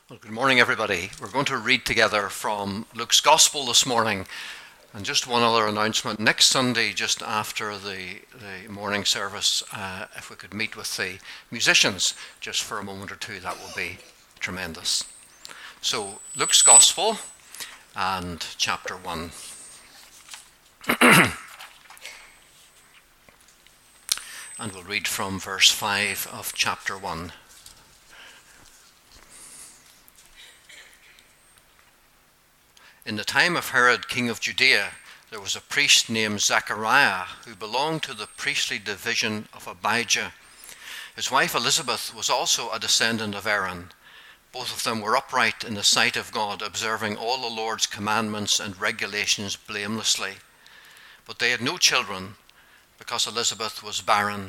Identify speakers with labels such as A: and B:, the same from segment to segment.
A: Well, good morning, everybody. We're going to read together from Luke's Gospel this morning. And just one other announcement. Next Sunday, just after the morning service, if we could meet with the musicians just for a moment or two, that would be tremendous. So, Luke's Gospel and chapter 1. And we'll read from verse 5 of chapter 1. In the time of Herod, king of Judea, there was a priest named Zechariah who belonged to the priestly division of Abijah. His wife Elizabeth was also a descendant of Aaron. Both of them were upright in the sight of God, observing all the Lord's commandments and regulations blamelessly. But they had no children because Elizabeth was barren,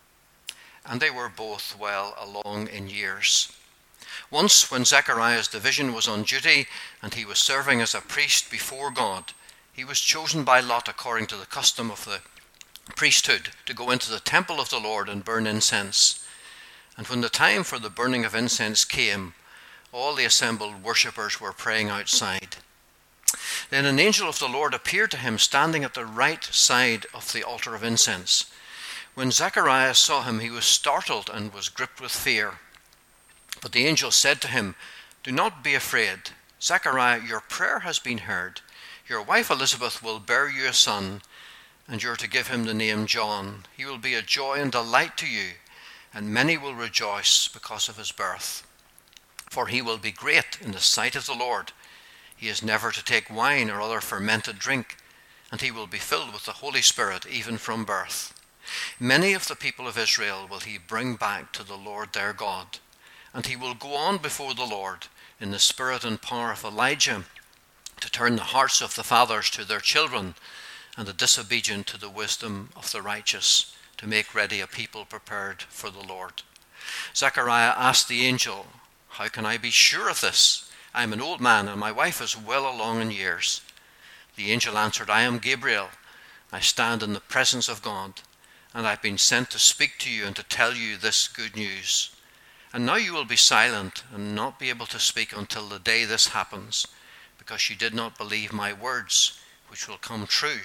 A: and they were both well along in years. Once, when Zechariah's division was on duty and he was serving as a priest before God, he was chosen by lot according to the custom of the priesthood to go into the temple of the Lord and burn incense. And when the time for the burning of incense came, all the assembled worshippers were praying outside. Then an angel of the Lord appeared to him standing at the right side of the altar of incense. When Zechariah saw him, he was startled and was gripped with fear. But the angel said to him, "Do not be afraid. Zechariah, your prayer has been heard. Your wife Elizabeth will bear you a son, and you're to give him the name John. He will be a joy and delight to you, and many will rejoice because of his birth. For he will be great in the sight of the Lord. He is never to take wine or other fermented drink, and he will be filled with the Holy Spirit even from birth. Many of the people of Israel will he bring back to the Lord their God. And he will go on before the Lord in the spirit and power of Elijah to turn the hearts of the fathers to their children and the disobedient to the wisdom of the righteous, to make ready a people prepared for the Lord." Zechariah asked the angel, "How can I be sure of this? I am an old man and my wife is well along in years." The angel answered, "I am Gabriel. I stand in the presence of God, and I've been sent to speak to you and to tell you this good news. And now you will be silent and not be able to speak until the day this happens, because you did not believe my words, which will come true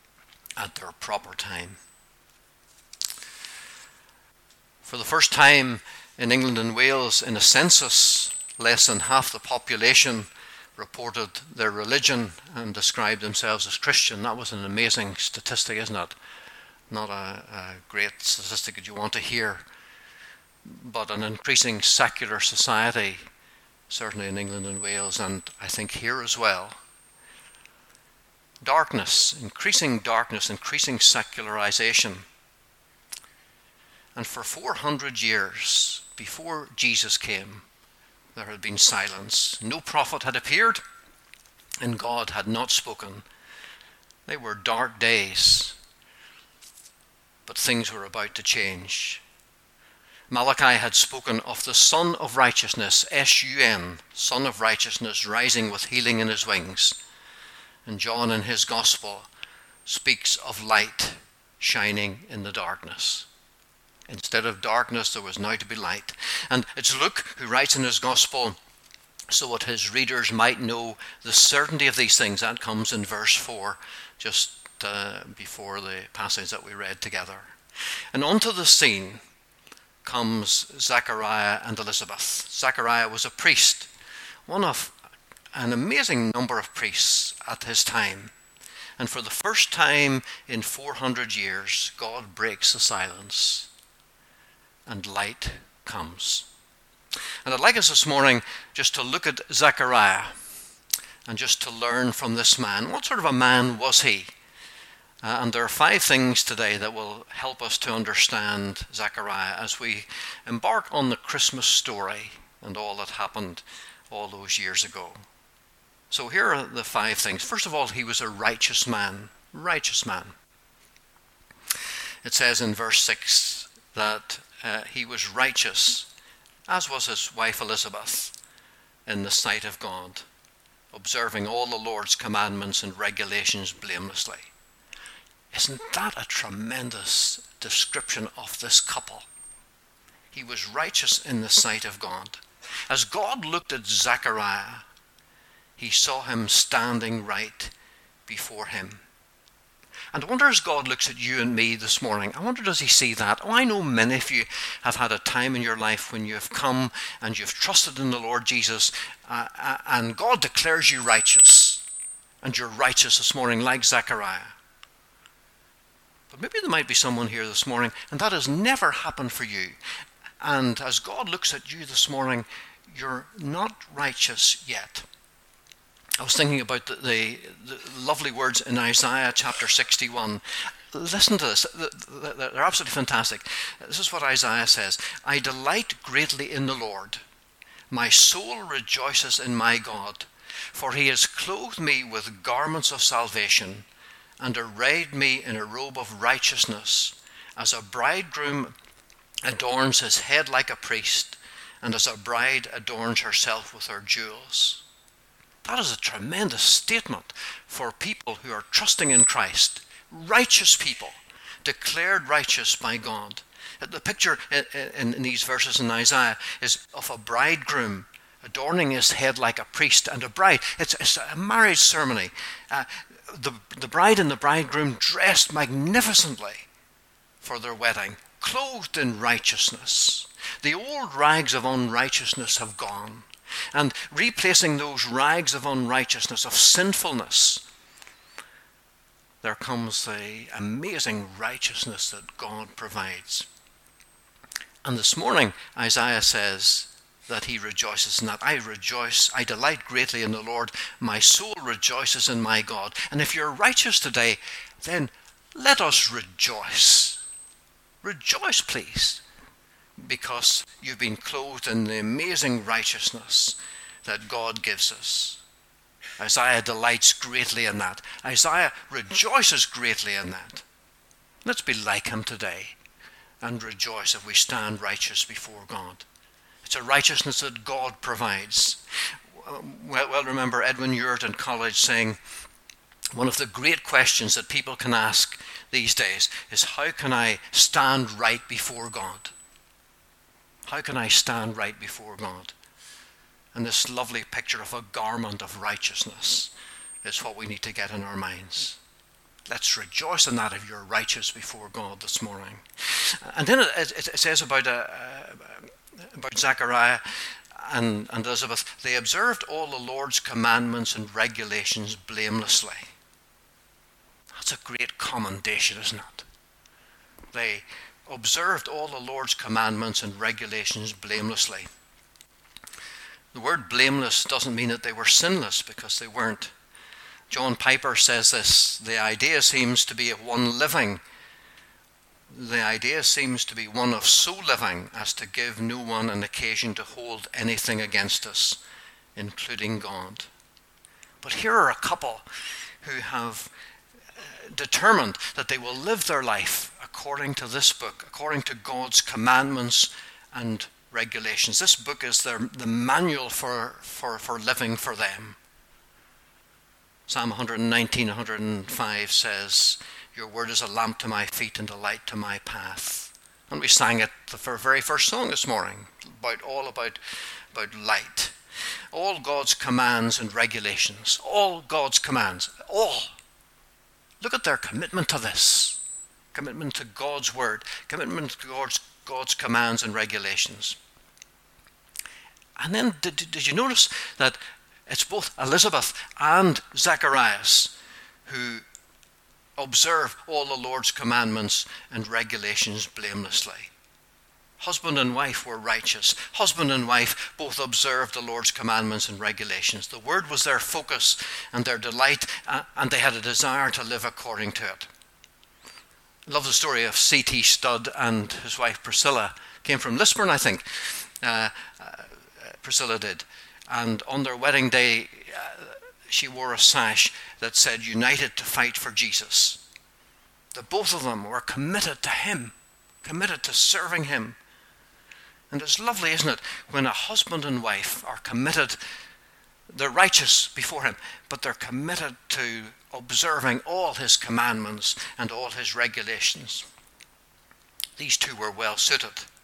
A: at their proper time." For the first time in England and Wales, in a census, less than half the population reported their religion and described themselves as Christian. That was an amazing statistic, isn't it? Not a great statistic that you want to hear, but an increasing secular society, certainly in England and Wales, and I think here as well. Increasing secularization. And for 400 years before Jesus came, there had been silence. No prophet had appeared, and God had not spoken. They were dark days, but things were about to change. Malachi had spoken of the Son of Righteousness, S-U-N, Son of Righteousness, rising with healing in his wings. And John in his Gospel speaks of light shining in the darkness. Instead of darkness, there was now to be light. And it's Luke who writes in his Gospel so that his readers might know the certainty of these things. That comes in verse 4, just before the passage that we read together. And onto the scene comes Zechariah and Elizabeth. Zechariah was a priest, one of an amazing number of priests at his time. And for the first time in 400 years, God breaks the silence and light comes. And I'd like us this morning just to look at Zechariah and just to learn from this man. What sort of a man was he? And there are 5 things today that will help us to understand Zechariah as we embark on the Christmas story and all that happened all those years ago. So here are the 5 things. First of all, he was a righteous man. Righteous man. It says in verse 6 that he was righteous, as was his wife Elizabeth, in the sight of God, observing all the Lord's commandments and regulations blamelessly. Isn't that a tremendous description of this couple? He was righteous in the sight of God. As God looked at Zechariah, he saw him standing right before him. And I wonder, as God looks at you and me this morning, I wonder, does he see that? Oh, I know many of you have had a time in your life when you have come and you've trusted in the Lord Jesus, and God declares you righteous. And you're righteous this morning, like Zechariah. But maybe there might be someone here this morning, and that has never happened for you. And as God looks at you this morning, you're not righteous yet. I was thinking about the lovely words in Isaiah chapter 61. Listen to this. They're absolutely fantastic. This is what Isaiah says. I delight greatly in the Lord. My soul rejoices in my God, for he has clothed me with garments of salvation and arrayed me in a robe of righteousness, as a bridegroom adorns his head like a priest, and as a bride adorns herself with her jewels. That is a tremendous statement for people who are trusting in Christ. Righteous people, declared righteous by God. The picture in these verses in Isaiah is of a bridegroom adorning his head like a priest, and a bride. It's a marriage ceremony. The bride and the bridegroom dressed magnificently for their wedding, clothed in righteousness. The old rags of unrighteousness have gone. And replacing those rags of unrighteousness, of sinfulness, there comes the amazing righteousness that God provides. And this morning, Isaiah says that he rejoices in that. I rejoice, I delight greatly in the Lord. My soul rejoices in my God. And if you're righteous today, then let us rejoice. Rejoice, please, because you've been clothed in the amazing righteousness that God gives us. Isaiah delights greatly in that. Isaiah rejoices greatly in that. Let's be like him today and rejoice if we stand righteous before God. It's a righteousness that God provides. Well, remember Edwin Urt in college saying, one of the great questions that people can ask these days is, how can I stand right before God? How can I stand right before God? And this lovely picture of a garment of righteousness is what we need to get in our minds. Let's rejoice in that if you're righteous before God this morning. And then it says about Zechariah and Elizabeth, they observed all the Lord's commandments and regulations blamelessly. That's a great commendation, isn't it? They observed all the Lord's commandments and regulations blamelessly. The word blameless doesn't mean that they were sinless, because they weren't. John Piper says this, the idea seems to be one of so living as to give no one an occasion to hold anything against us, including God. But here are a couple who have determined that they will live their life according to this book, according to God's commandments and regulations. This book is the manual for living for them. Psalm 119, 105 says, your word is a lamp to my feet and a light to my path. And we sang it the very first song this morning, about light. All God's commands and regulations, all God's commands, all. Look at their commitment to this. Commitment to God's word, commitment to God's commands and regulations. And then did you notice that it's both Elizabeth and Zacharias who observe all the Lord's commandments and regulations blamelessly? Husband and wife were righteous. Husband and wife both observed the Lord's commandments and regulations. The word was their focus and their delight, and they had a desire to live according to it. I love the story of C.T. Studd and his wife Priscilla. Came from Lisburn, I think. Priscilla did. And on their wedding day, she wore a sash that said, united to fight for Jesus. The both of them were committed to him, committed to serving him. And it's lovely, isn't it, when a husband and wife are committed, they're righteous before him, but they're committed to observing all his commandments and all his regulations. These two were well suited.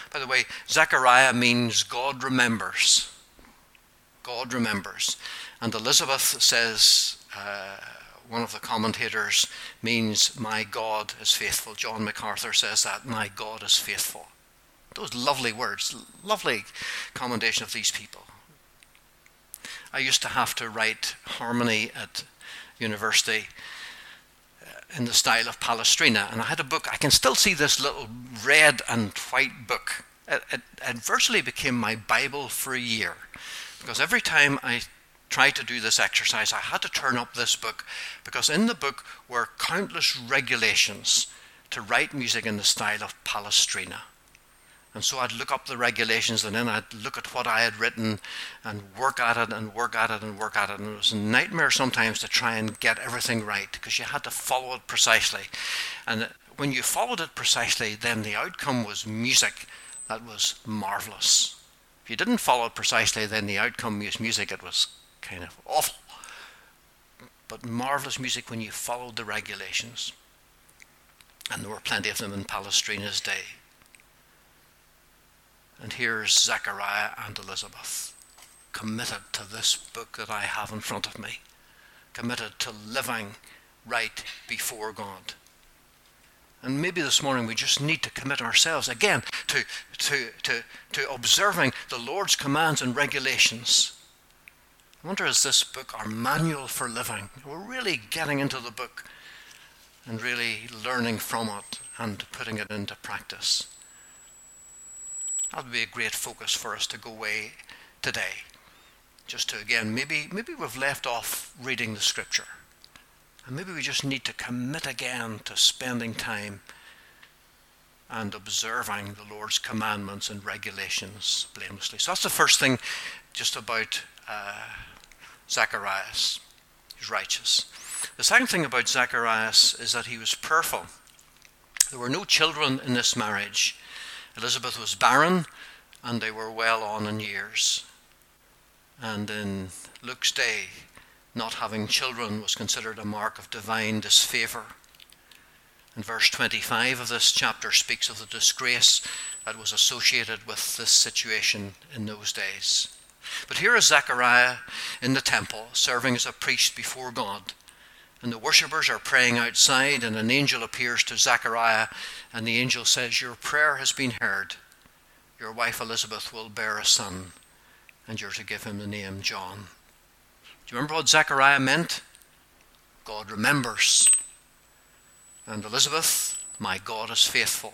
A: By the way, Zechariah means God remembers. God remembers. And Elizabeth says, one of the commentators, means my God is faithful. John MacArthur says that, my God is faithful. Those lovely words, lovely commendation of these people. I used to have to write harmony at university in the style of Palestrina, and I had a book. I can still see this little red and white book. It virtually became my Bible for a year, because every time I tried to do this exercise, I had to turn up this book, because in the book were countless regulations to write music in the style of Palestrina. And so I'd look up the regulations, and then I'd look at what I had written and work at it and work at it and work at it. And it was a nightmare sometimes to try and get everything right, because you had to follow it precisely. And when you followed it precisely, then the outcome was music that was marvelous. If you didn't follow it precisely, then the outcome was music that was kind of awful. But marvelous music when you followed the regulations. And there were plenty of them in Palestrina's day. And here's Zechariah and Elizabeth, committed to this book that I have in front of me, committed to living right before God. And maybe this morning we just need to commit ourselves again to observing the Lord's commands and regulations. I wonder, is this book our manual for living? We're really getting into the book and really learning from it and putting it into practice. That would be a great focus for us to go away today. Just to, again, maybe we've left off reading the scripture. And maybe we just need to commit again to spending time and observing the Lord's commandments and regulations blamelessly. So that's the first thing just about Zacharias. He's righteous. The second thing about Zacharias is that he was prayerful. There were no children in this marriage. Elizabeth was barren, and they were well on in years. And in Luke's day, not having children was considered a mark of divine disfavour. And verse 25 of this chapter speaks of the disgrace that was associated with this situation in those days. But here is Zechariah in the temple, serving as a priest before God. And the worshippers are praying outside, and an angel appears to Zechariah, and the angel says, your prayer has been heard. Your wife Elizabeth will bear a son, and you're to give him the name John. Do you remember what Zechariah meant? God remembers. And Elizabeth, my God is faithful.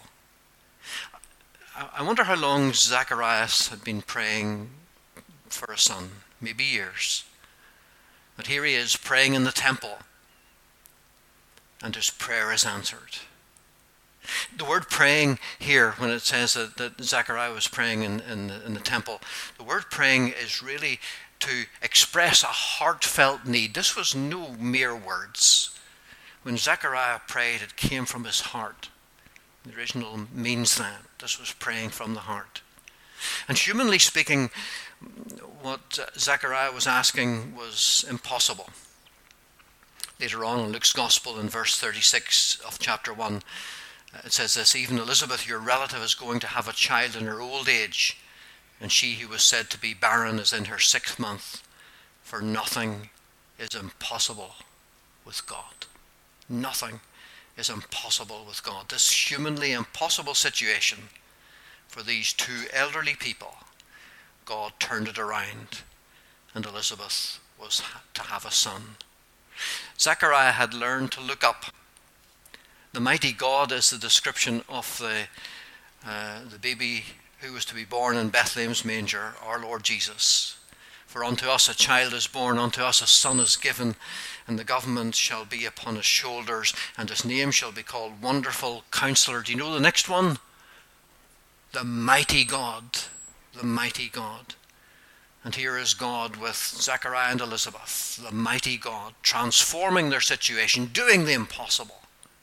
A: I wonder how long Zacharias had been praying for a son, maybe years. But here he is praying in the temple, and his prayer is answered. The word praying here, when it says that Zechariah was praying in the temple, the word praying is really to express a heartfelt need. This was no mere words. When Zechariah prayed, it came from his heart. The original means that. This was praying from the heart. And humanly speaking, what Zechariah was asking was impossible. Later on in Luke's Gospel, in verse 36 of chapter 1, it says this, even Elizabeth, your relative, is going to have a child in her old age, and she who was said to be barren is in her 6th month, for nothing is impossible with God. Nothing is impossible with God. This humanly impossible situation for these two elderly people, God turned it around, and Elizabeth was to have a son. Zechariah had learned to look up. The mighty God is the description of the baby who was to be born in Bethlehem's manger, our Lord Jesus. For unto us a child is born, unto us a son is given, and the government shall be upon his shoulders, and his name shall be called Wonderful Counselor. Do you know the next one? The mighty God. The mighty God. And here is God with Zechariah and Elizabeth, the mighty God, transforming their situation, doing the impossible.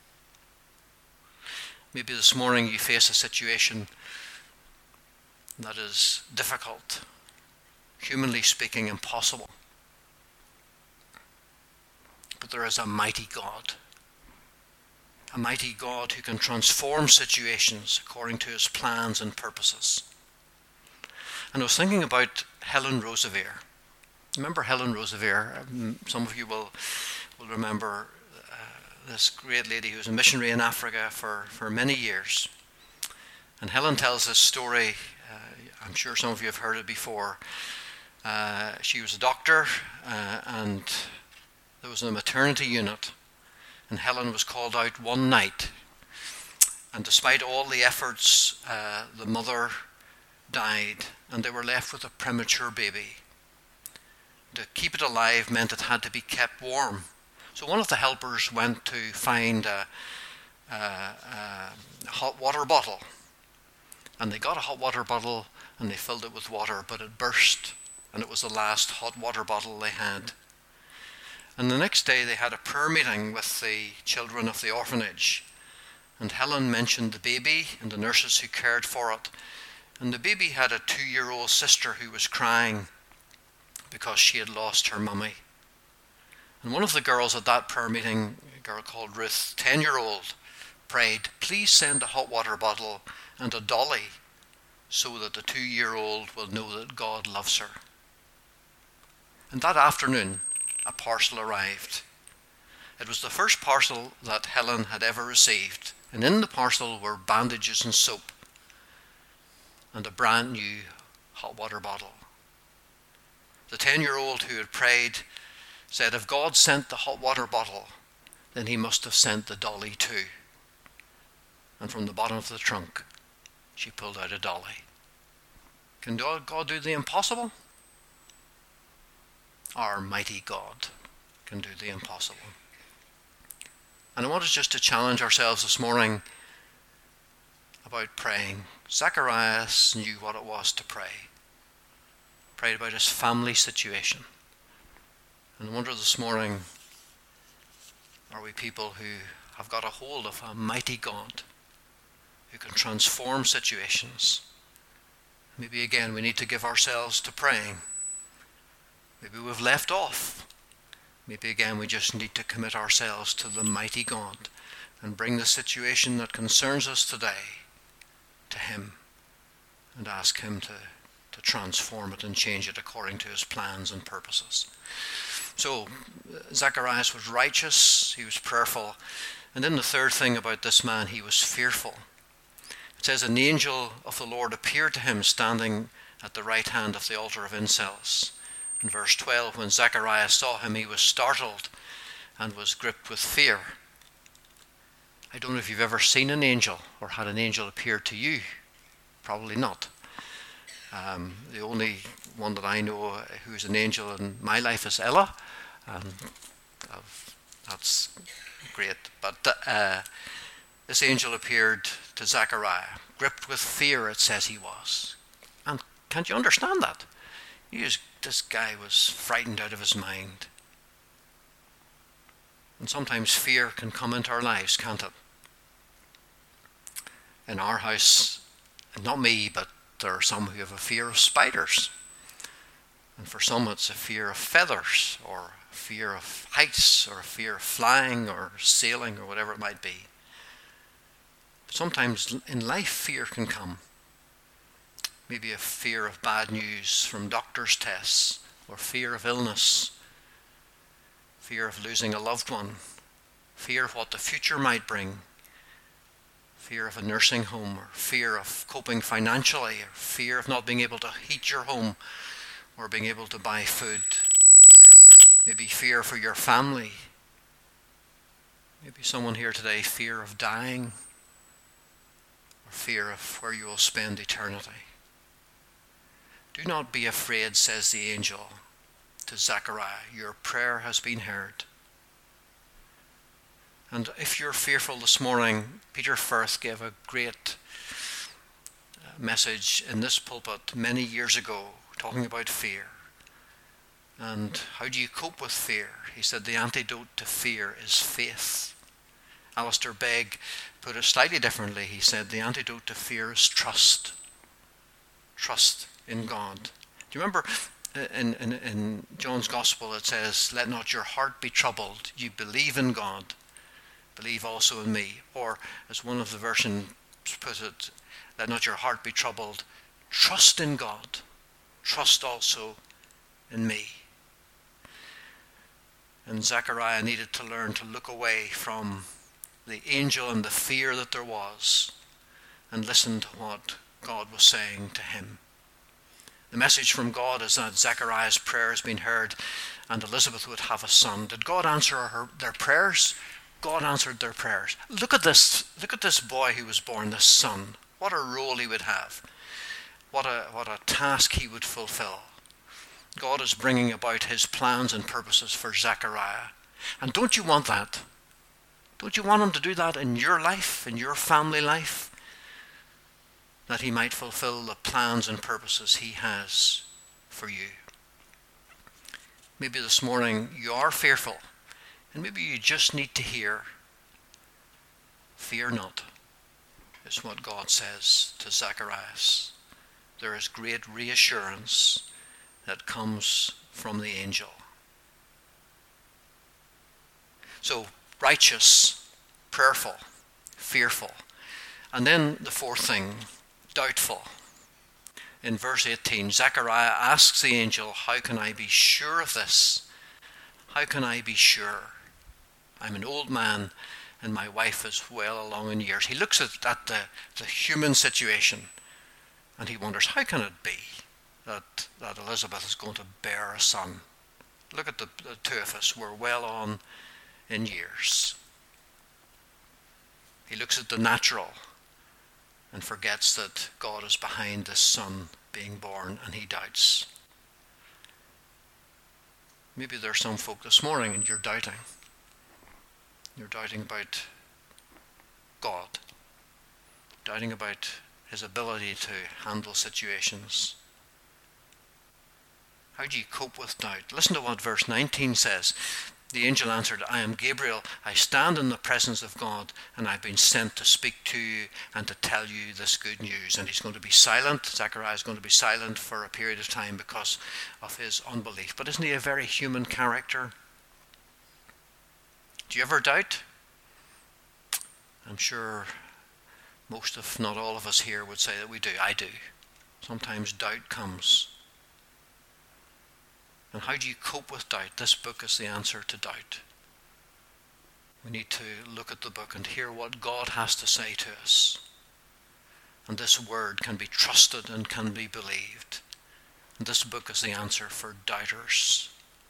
A: Maybe this morning you face a situation that is difficult, humanly speaking, impossible. But there is a mighty God, a mighty God who can transform situations according to his plans and purposes. And I was thinking about Helen Roseveare. Remember Helen Roseveare? Some of you will remember this great lady who was a missionary in Africa for many years. And Helen tells this story. I'm sure some of you have heard it before. She was a doctor, and there was a maternity unit, and Helen was called out one night. And despite all the efforts, the mother died, and they were left with a premature baby. To keep it alive meant it had to be kept warm. So one of the helpers went to find a hot water bottle. And they got a hot water bottle and they filled it with water, but it burst, and it was the last hot water bottle they had. And the next day they had a prayer meeting with the children of the orphanage. And Helen mentioned the baby and the nurses who cared for it. And the baby had a 2-year-old sister who was crying because she had lost her mummy. And one of the girls at that prayer meeting, a girl called Ruth, 10-year-old, prayed, "Please send a hot water bottle and a dolly so that the 2-year-old will know that God loves her." And that afternoon, a parcel arrived. It was the first parcel that Helen had ever received, and in the parcel were bandages and soap and a brand new hot water bottle. The 10-year-old who had prayed said, if God sent the hot water bottle, then he must have sent the dolly too. And from the bottom of the trunk, she pulled out a dolly. Can God do the impossible? Our mighty God can do the impossible. And I want us just to challenge ourselves this morning about praying. Zacharias knew what it was to pray. Prayed about his family situation. And I wonder this morning, are we people who have got a hold of a mighty God who can transform situations? Maybe again we need to give ourselves to praying. Maybe we've left off. Maybe again we just need to commit ourselves to the mighty God and bring the situation that concerns us today to him and ask him to transform it and change it according to his plans and purposes. So Zacharias was righteous, he was prayerful, and then the third thing about this man, he was fearful. It says, an angel of the Lord appeared to him standing at the right hand of the altar of incense. In verse 12, when Zacharias saw him, he was startled and was gripped with fear. I don't know if you've ever seen an angel or had an angel appear to you. Probably not. The only one that I know who's an angel in my life is Ella. That's great. But this angel appeared to Zachariah, gripped with fear, it says he was. And can't you understand that? This guy was frightened out of his mind. And sometimes fear can come into our lives, can't it? In our house, not me, but there are some who have a fear of spiders. And for some it's a fear of feathers, or a fear of heights, or a fear of flying, or sailing, or whatever it might be. But sometimes in life fear can come. Maybe a fear of bad news from doctor's tests, or fear of illness, fear of losing a loved one, fear of what the future might bring, fear of a nursing home, or fear of coping financially, or fear of not being able to heat your home, or being able to buy food. Maybe fear for your family. Maybe someone here today, fear of dying, or fear of where you will spend eternity. Do not be afraid, says the angel to Zechariah. Your prayer has been heard. And if you're fearful this morning, Peter Firth gave a great message in this pulpit many years ago, talking about fear. And how do you cope with fear? He said the antidote to fear is faith. Alistair Begg put it slightly differently. He said the antidote to fear is trust. Trust in God. Do you remember in John's Gospel it says, let not your heart be troubled. You believe in God. believe also in me. Or, as one of the versions put it, let not your heart be troubled. Trust in God. Trust also in me. And Zechariah needed to learn to look away from the angel and the fear that there was and listen to what God was saying to him. The message from God is that Zechariah's prayer has been heard and Elizabeth would have a son. Did God answer their prayers? God answered their prayers. Look at this boy who was born, this son. What a role he would have. What a task he would fulfill. God is bringing about his plans and purposes for Zechariah. And don't you want that? Don't you want him to do that in your life, in your family life? That he might fulfill the plans and purposes he has for you. Maybe this morning you are fearful, and maybe you just need to hear, fear not, is what God says to Zacharias. There is great reassurance that comes from the angel. So, righteous, prayerful, fearful. And then the fourth thing, doubtful. In verse 18, Zechariah asks the angel, how can I be sure of this? How can I be sure? I'm an old man and my wife is well along in years. He looks at the human situation and he wonders, how can it be that Elizabeth is going to bear a son? Look at the two of us, we're well on in years. He looks at the natural and forgets that God is behind this son being born, and he doubts. Maybe there's some folk this morning and you're doubting. You're doubting about God, doubting about his ability to handle situations. How do you cope with doubt? Listen to what verse 19 says. The angel answered, I am Gabriel. I stand in the presence of God, and I've been sent to speak to you and to tell you this good news. And he's going to be silent. Zechariah is going to be silent for a period of time because of his unbelief. But isn't he a very human character? Do you ever doubt? I'm sure most, if not all of us here would say that we do. I do. Sometimes doubt comes. And how do you cope with doubt? This book is the answer to doubt. We need to look at the book and hear what God has to say to us. And this word can be trusted and can be believed. And this book is the answer for doubters.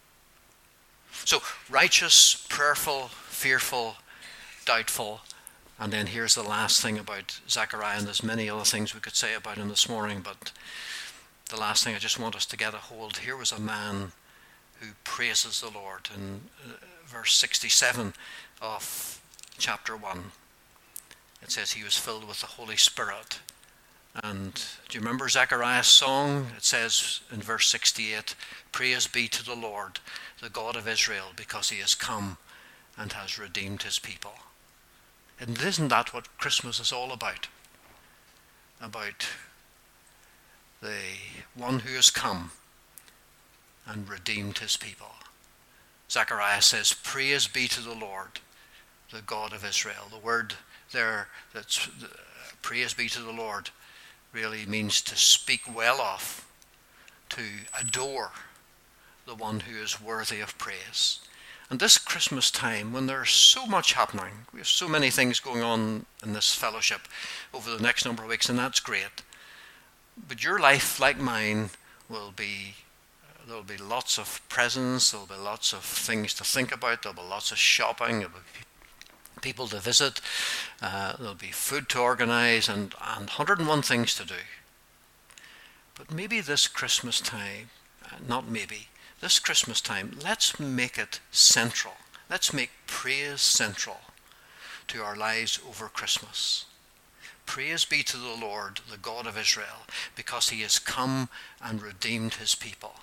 A: So, righteous, prayerful, fearful, doubtful. And then here's the last thing about Zechariah, and there's many other things we could say about him this morning, but the last thing I just want us to get a hold. Here was a man who praises the Lord. In verse 67 of chapter 1, it says he was filled with the Holy Spirit. And do you remember Zechariah's song? It says in verse 68, praise be to the Lord, the God of Israel, because he has come and has redeemed his people. And isn't that what Christmas is all about? About the one who has come and redeemed his people. Zechariah says, praise be to the Lord, the God of Israel. The word there, that's praise be to the Lord, really means to speak well of, to adore the one who is worthy of praise. And this Christmas time, when there's so much happening, we have so many things going on in this fellowship over the next number of weeks, and that's great. But your life, like mine, there'll be lots of presents, there'll be lots of things to think about, there'll be lots of shopping, there'll be people to visit, there'll be food to organise, and 101 things to do. But maybe this Christmas time, this Christmas time, let's make it central. Let's make praise central to our lives over Christmas. Praise be to the Lord, the God of Israel, because he has come and redeemed his people.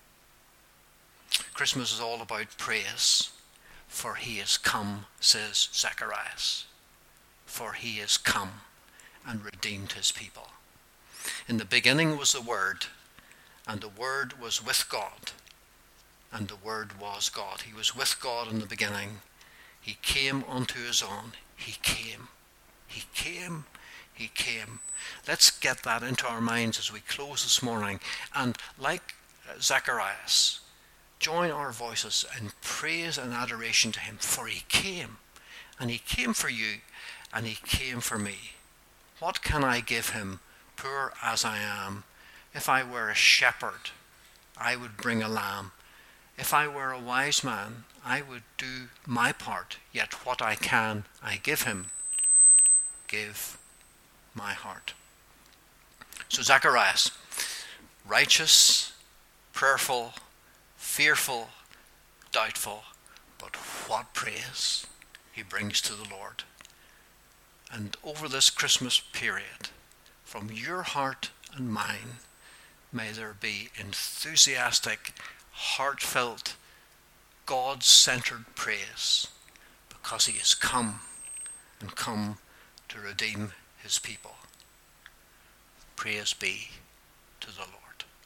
A: Christmas is all about praise, for he has come, says Zacharias. For he has come and redeemed his people. In the beginning was the Word, and the Word was with God, and the Word was God. He was with God in the beginning. He came unto his own. He came. He came. He came. Let's get that into our minds as we close this morning. And like Zacharias, join our voices in praise and adoration to him. For he came. And he came for you. And he came for me. What can I give him, poor as I am? If I were a shepherd, I would bring a lamb. If I were a wise man, I would do my part. Yet what I can, I give him. Give my heart. So Zacharias, righteous, prayerful, fearful, doubtful, but what praise he brings to the Lord. And over this Christmas period, from your heart and mine, may there be enthusiastic, heartfelt, God-centered praise, because he has come and come to redeem his people. Praise be to the Lord.